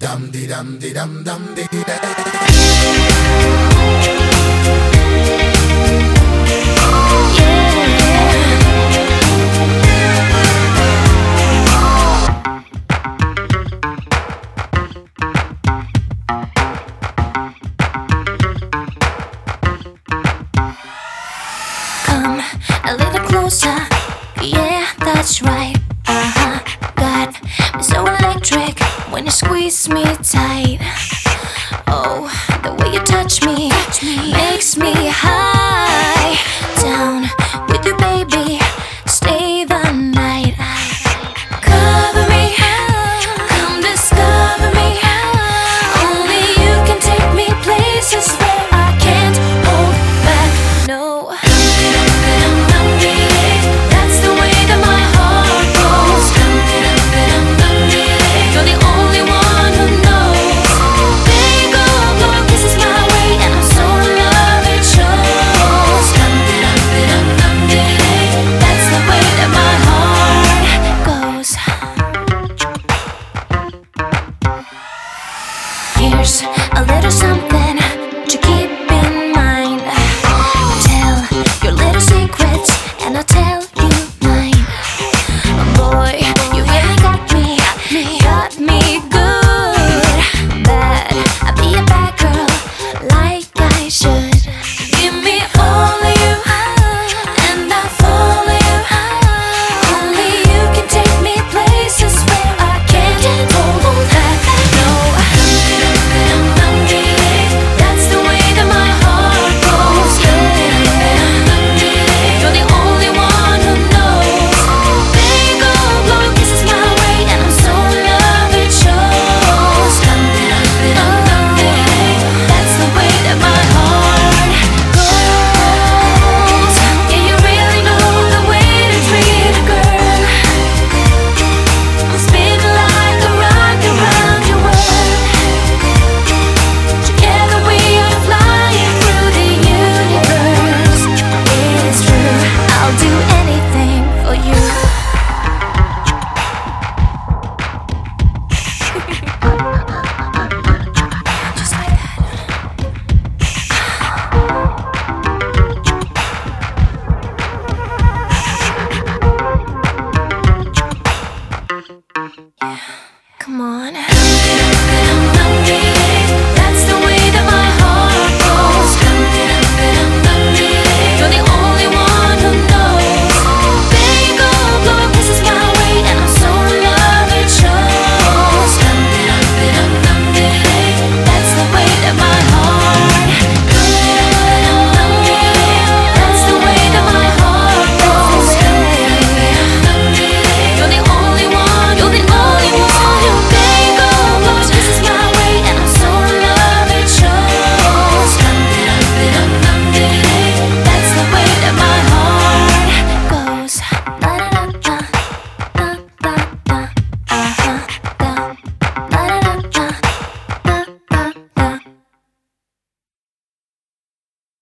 Dum de dum de dum dum de da. Come a little closer, yeah, that's right. Got me so electric when you squeeze me tight. Oh, the way you touch me makes me high. Down with you, baby, stay the night. Cover me, come discover me. Only you can take me places where I can't hold back. No. That's the way that my heart goes. You're the only one who knows. There you go, blowing kisses my way, and I'm so in love it shows. That's the way that my heart goes. Here's a little something to keep in mind. Tell your little secrets, and I'll tell you mine. Boy, you really got me good. Bad, I'll be a bad girl like I should.